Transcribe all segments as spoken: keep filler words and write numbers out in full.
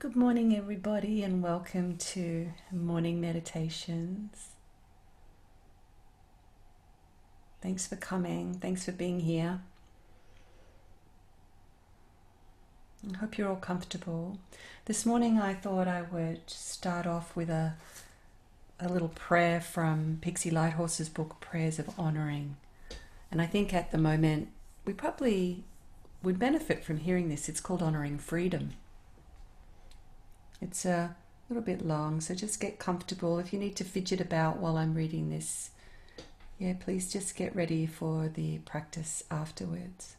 Good morning, everybody, and welcome to morning meditations. Thanks for coming. Thanks for being here. I hope you're all comfortable. This morning I thought I would start off with a, a little prayer from Pixie Lighthorse's book, Prayers of Honoring. And I think at the moment we probably would benefit from hearing this. It's called Honoring Freedom. It's a little bit long, so just get comfortable. If you need to fidget about while I'm reading this, yeah, please just get ready for the practice afterwards.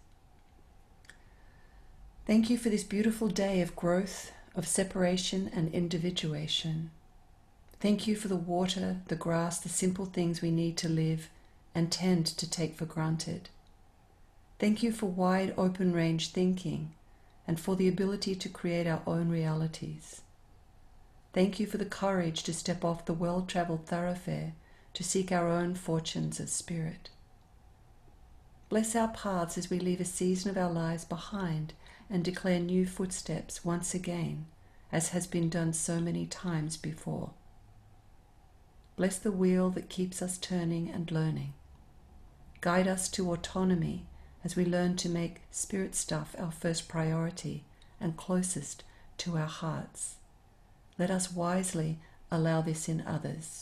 Thank you for this beautiful day of growth, of separation and individuation. Thank you for the water, the grass, the simple things we need to live and tend to take for granted. Thank you for wide open range thinking and for the ability to create our own realities. Thank you for the courage to step off the well-traveled thoroughfare to seek our own fortunes of spirit. Bless our paths as we leave a season of our lives behind and declare new footsteps once again, as has been done so many times before. Bless the wheel that keeps us turning and learning. Guide us to autonomy as we learn to make spirit stuff our first priority and closest to our hearts. Let us wisely allow this in others.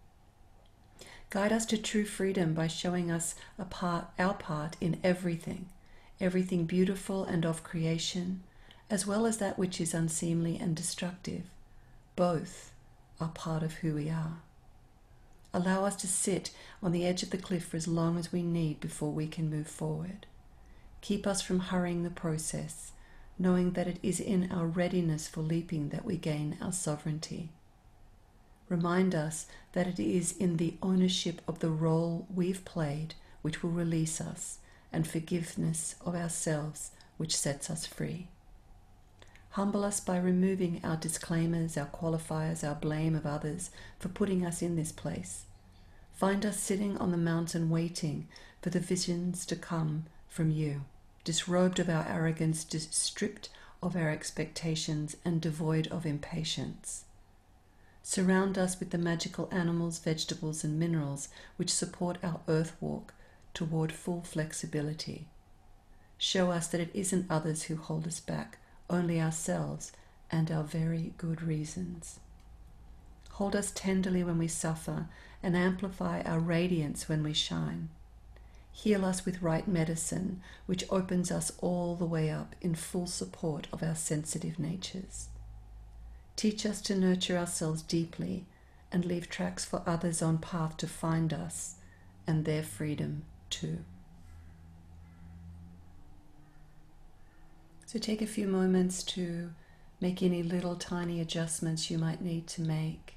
Guide us to true freedom by showing us a part, our part in everything, everything beautiful and of creation, as well as that which is unseemly and destructive. Both are part of who we are. Allow us to sit on the edge of the cliff for as long as we need before we can move forward. Keep us from hurrying the process, knowing that it is in our readiness for leaping that we gain our sovereignty. Remind us that it is in the ownership of the role we've played which will release us, and forgiveness of ourselves which sets us free. Humble us by removing our disclaimers, our qualifiers, our blame of others for putting us in this place. Find us sitting on the mountain waiting for the visions to come from you, disrobed of our arrogance, stripped of our expectations, and devoid of impatience. Surround us with the magical animals, vegetables, and minerals which support our earth walk toward full flexibility. Show us that it isn't others who hold us back, only ourselves and our very good reasons. Hold us tenderly when we suffer and amplify our radiance when we shine. Heal us with right medicine, which opens us all the way up in full support of our sensitive natures. Teach us to nurture ourselves deeply and leave tracks for others on path to find us and their freedom too. So take a few moments to make any little tiny adjustments you might need to make.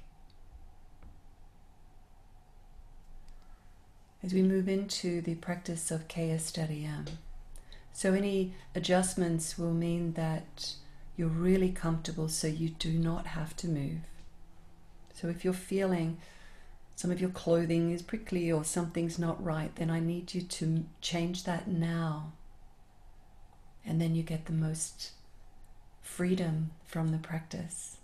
As we move into the practice of Kaya Stadiyam. So any adjustments will mean that you're really comfortable so you do not have to move. So if you're feeling some of your clothing is prickly or something's not right, then I need you to change that now. And then you get the most freedom from the practice.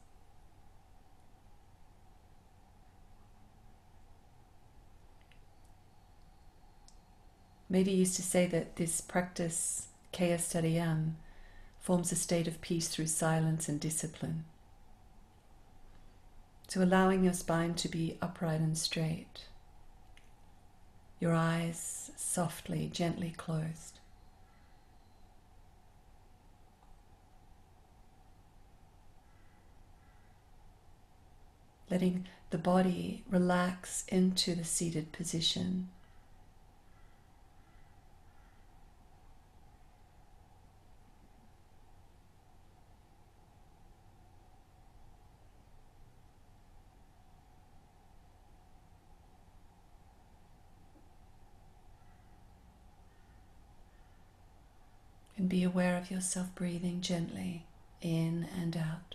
Maybe you used to say that this practice, Kaya Stadiyam, forms a state of peace through silence and discipline. So allowing your spine to be upright and straight, your eyes softly, gently closed. Letting the body relax into the seated position. And be aware of yourself breathing gently in and out.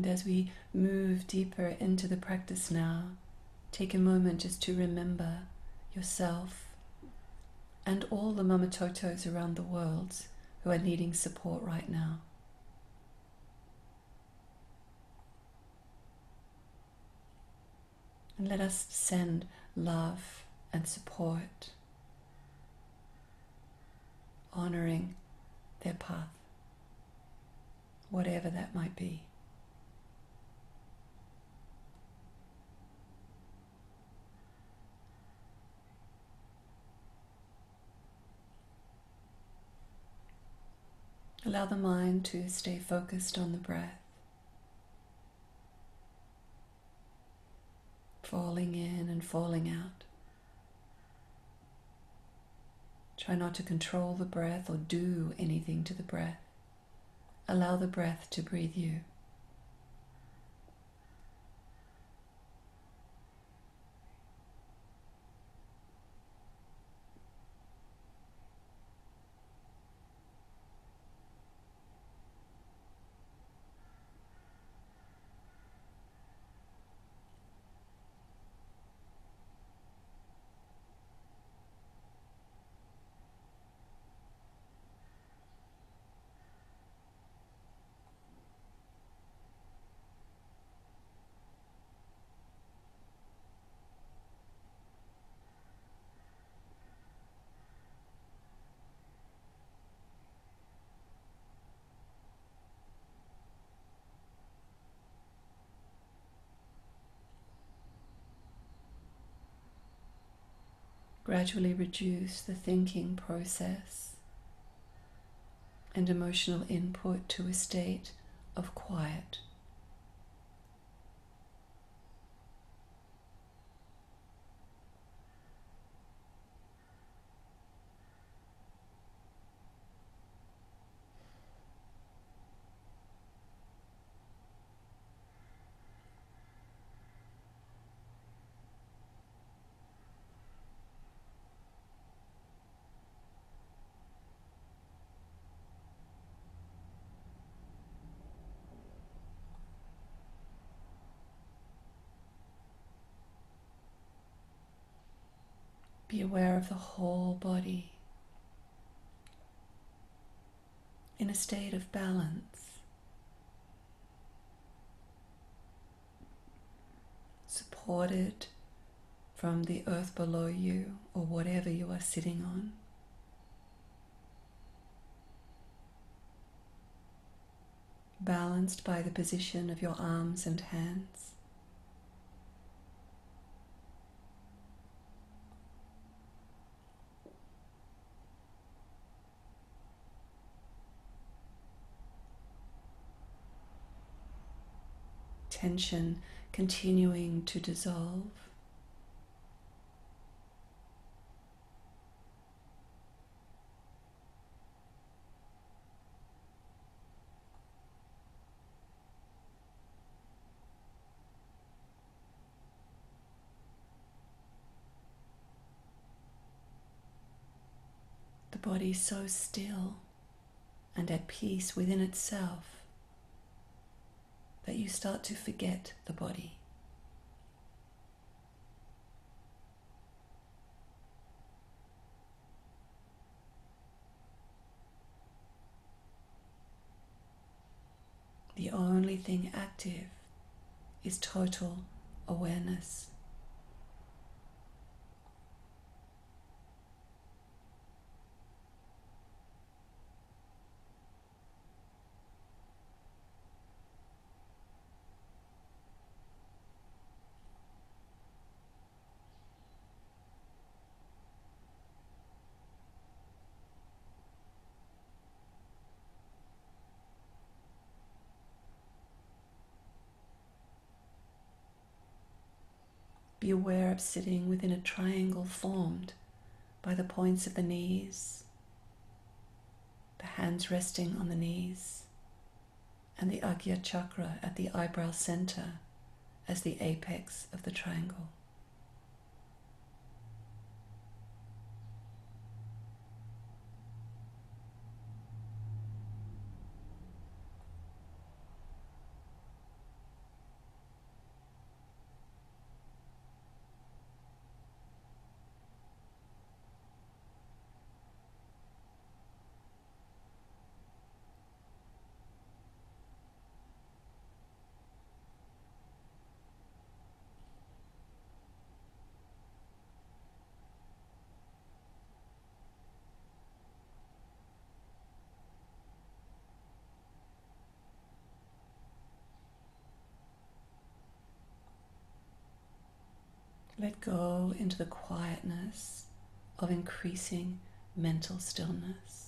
And as we move deeper into the practice now, take a moment just to remember yourself and all the Mamatotos around the world who are needing support right now. And let us send love and support, honoring their path, whatever that might be. Allow the mind to stay focused on the breath, falling in and falling out. Try not to control the breath or do anything to the breath. Allow the breath to breathe you. Gradually reduce the thinking process and emotional input to a state of quiet. Be aware of the whole body in a state of balance, supported from the earth below you or whatever you are sitting on. Balanced by the position of your arms and hands. Tension continuing to dissolve. The body so still and at peace within itself that you start to forget the body. The only thing active is total awareness. Be aware of sitting within a triangle formed by the points of the knees, the hands resting on the knees, and the Agya chakra at the eyebrow center as the apex of the triangle. Let go into the quietness of increasing mental stillness.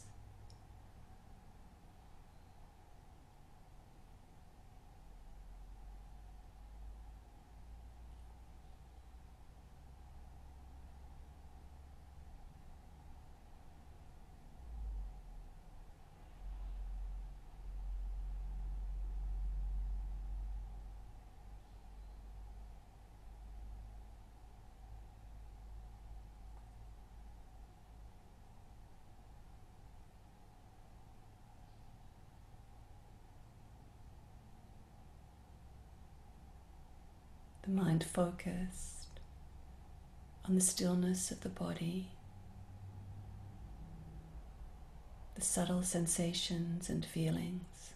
The mind focused on the stillness of the body, the subtle sensations and feelings,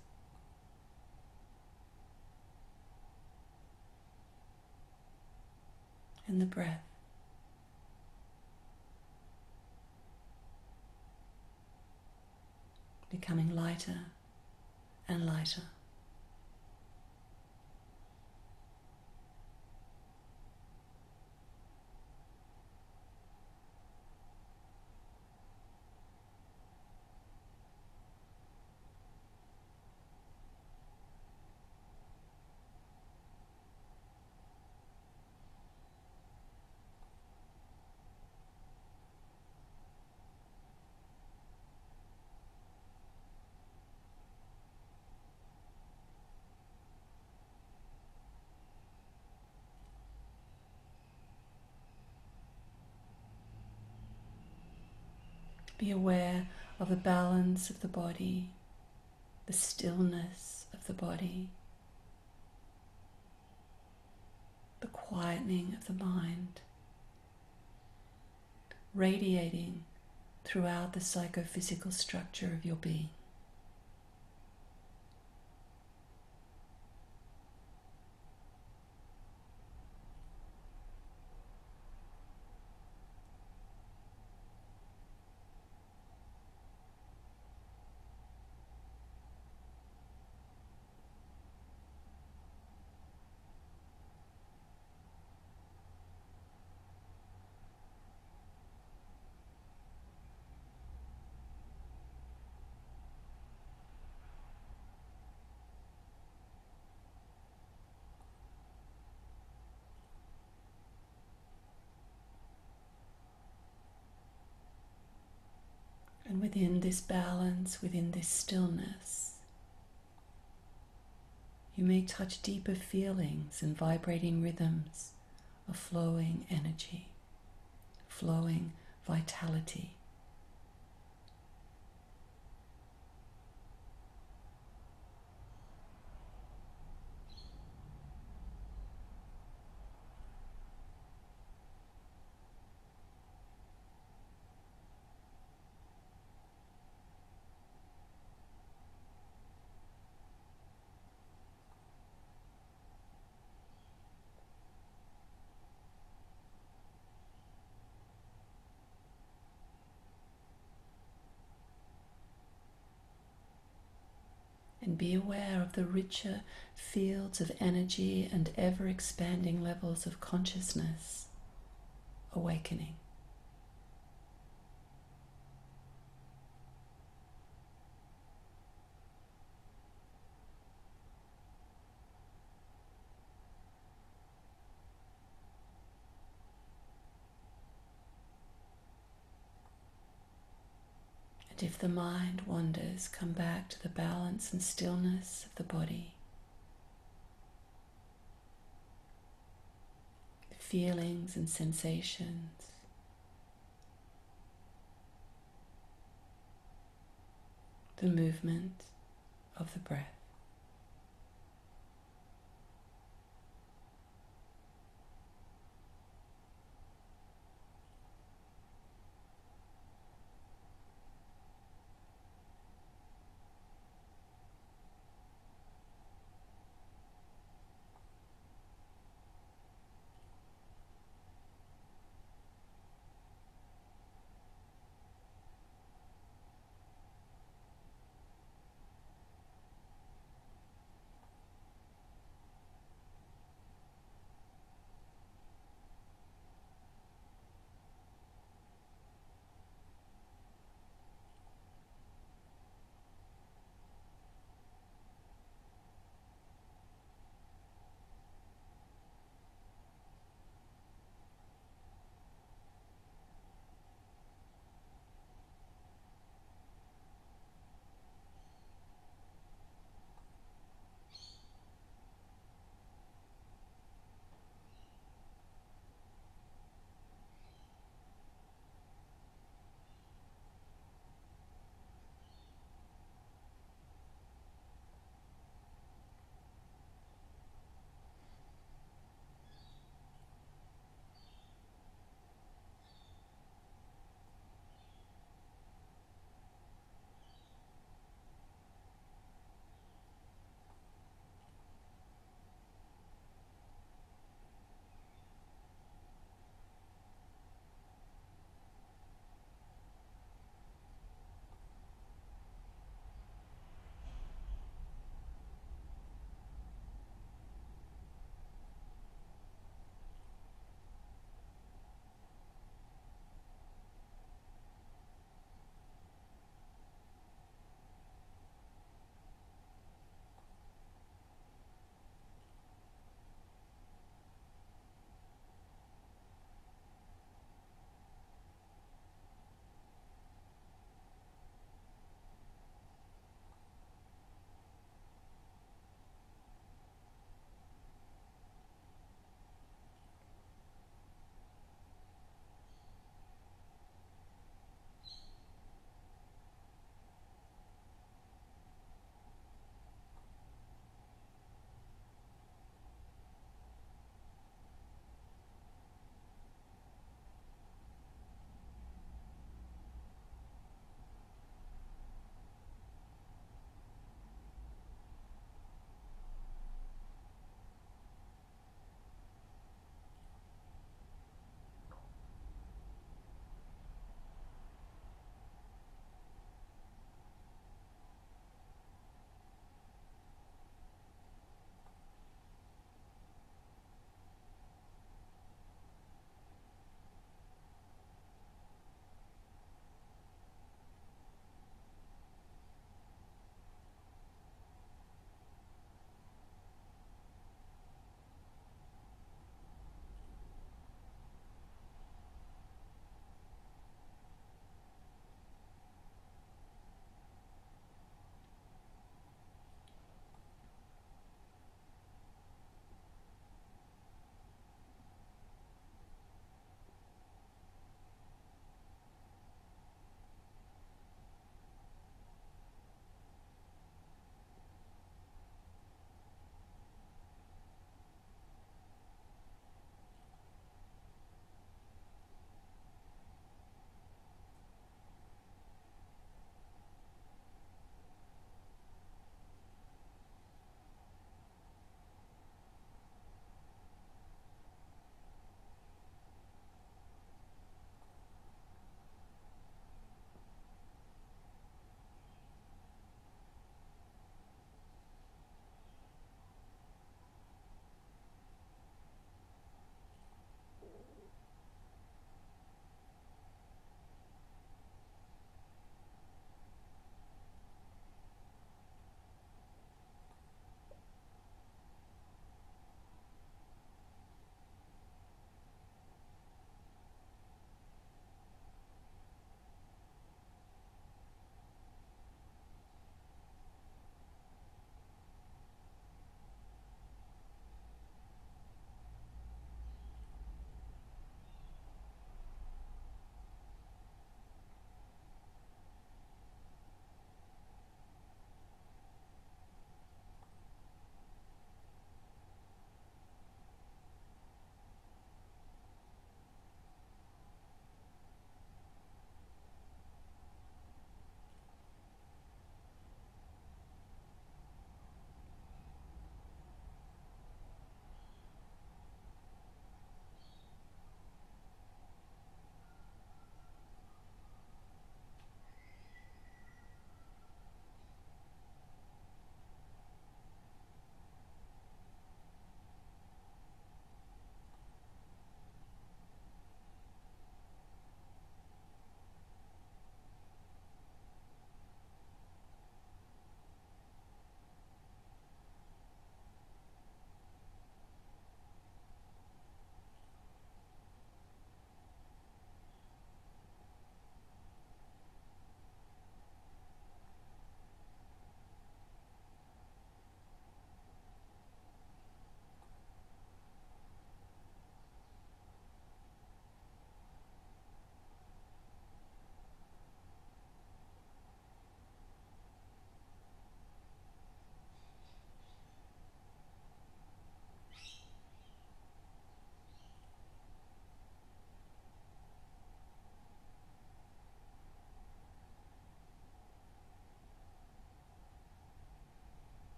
and the breath. Becoming lighter and lighter. Be aware of the balance of the body, the stillness of the body, the quietening of the mind, radiating throughout the psychophysical structure of your being. And within this balance, within this stillness, you may touch deeper feelings and vibrating rhythms of flowing energy, flowing vitality. And be aware of the richer fields of energy and ever-expanding levels of consciousness awakening. And if the mind wanders, come back to the balance and stillness of the body, the feelings and sensations, the movement of the breath.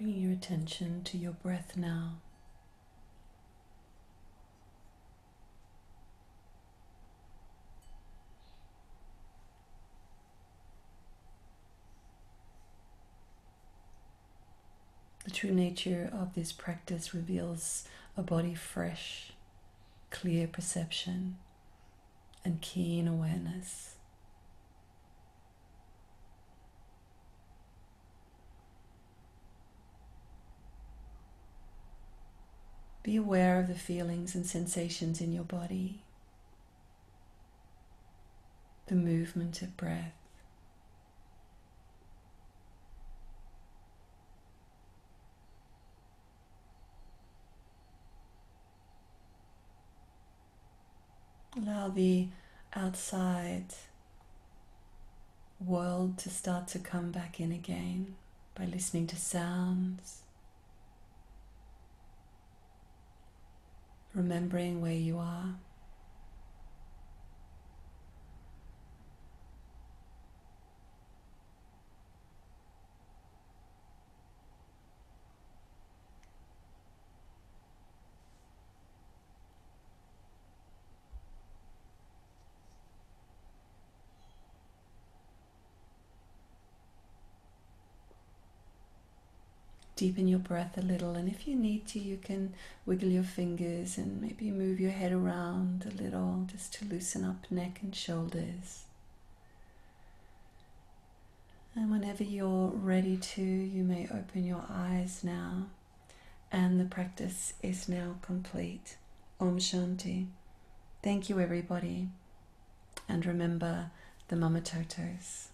Bringing your attention to your breath now. The true nature of this practice reveals a body fresh, clear perception, and keen awareness. Be aware of the feelings and sensations in your body, the movement of breath. Allow the outside world to start to come back in again by listening to sounds, remembering where you are. Deepen your breath a little, and if you need to, you can wiggle your fingers and maybe move your head around a little just to loosen up neck and shoulders. And whenever you're ready to, you may open your eyes now, and the practice is now complete. Om Shanti. Thank you, everybody, and remember the Mama Totos.